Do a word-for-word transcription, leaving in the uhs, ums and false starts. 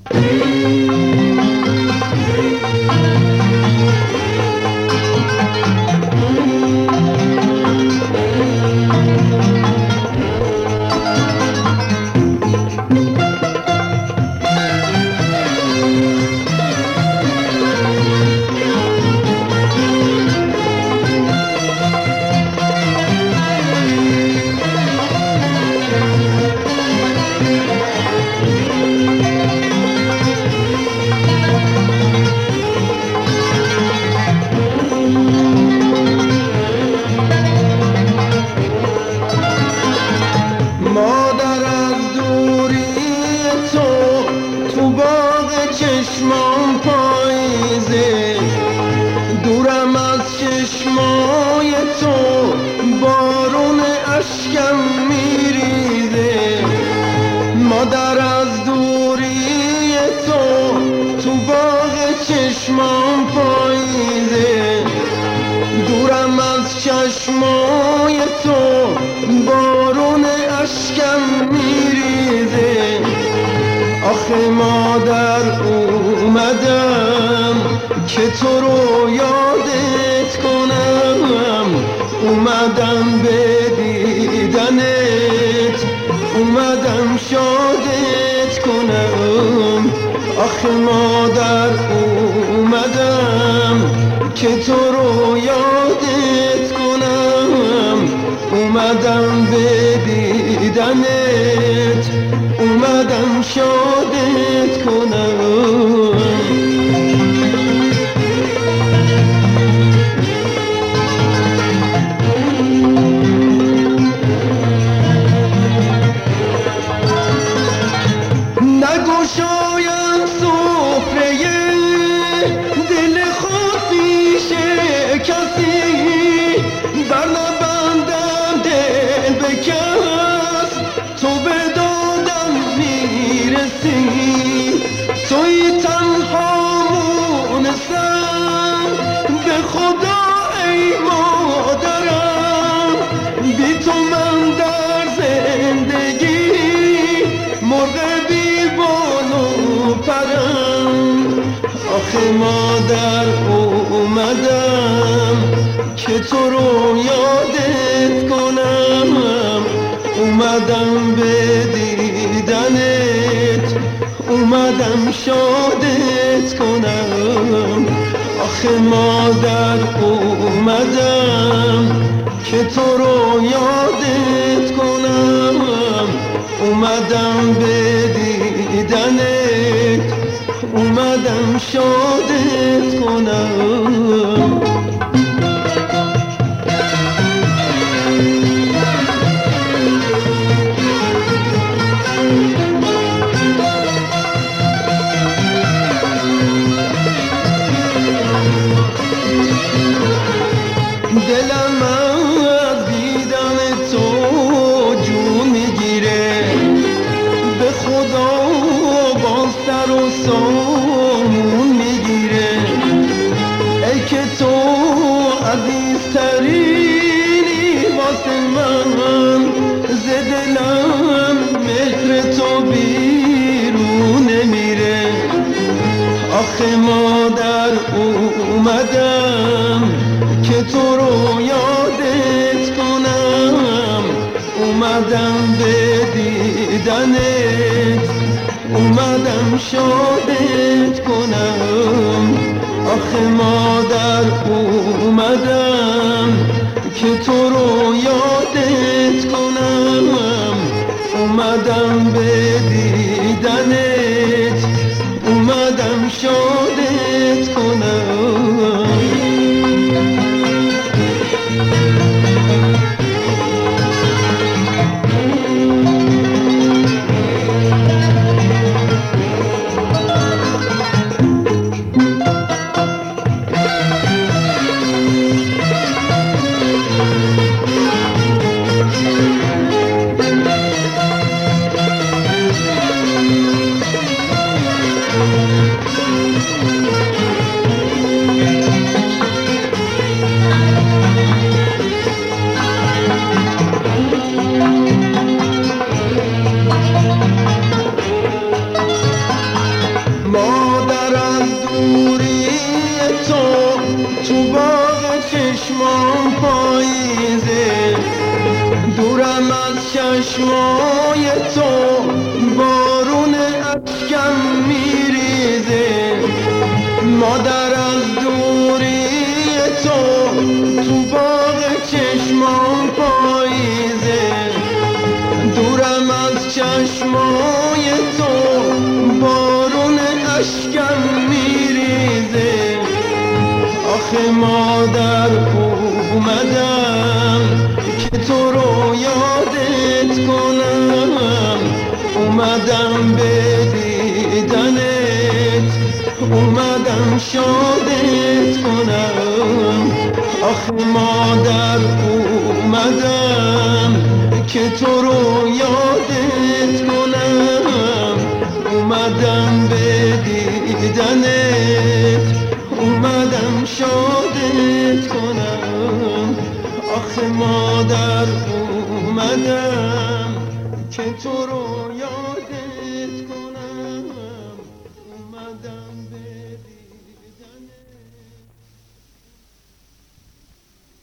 چشمام پاییزه، دورم از چشمای تو بارون اشکم میریزه. مادر از دوری تو تو باغ چشمام پاییزه، دورم از چشمای تو بارون اشکم میریزه. آخه مادر اومدم که تو رو یادت کنم، اومدم به دیدنت، اومدم شادت کنم. آخه مادر اومدم که تو رو یادت کنم، اومدم به دیدنت، اومدم شادت کنم. نگشایم سفره دل خود پیش کسی، بر نبندم دل به کس، تو به دادم میرسی. توی تنها مونسم به خدا ای مادرم، بی تو من در زندگی مرغ بی بال و پرم. آخه مادر اومدم که تو رو یادت کنم، اومدم به دیدنت، اومدم شادت کنم. آخه مادر اومدم که تو رو یادت کنم، اومدم به دیدنت، اومدم شادت کنم. دلم از دیدن تو جون میگیره، به خدا باز سر و سامون میگیره. ای که تو عزیزترینی واسه من، ز دلم مهر تو بیرون نمیره. آخه مادر اومدم که تو رو یادت کنم، اومدم به دیدنت، اومدم شادت کنم. آخه مادر اومدم که تو رو یادت کنم، اومدم به دیدنت، اومدم شادت کنم. چشمای تو بارون اشکم میریزه، مادر از دوری تو تو باغ چشمام پاییزه. دورم از چشمای تو بارون اشکم میریزه. آخه مادر اومدم که تو رو یادت کنم، اومدم به دیدنت، اومدم شادت کنم. آخه مادر اومدم که تو رو یادت کنم، اومدم به دیدنت، اومدم شادت کنم. آخه مادر اومدم که تو رو یادت کنم، اومدم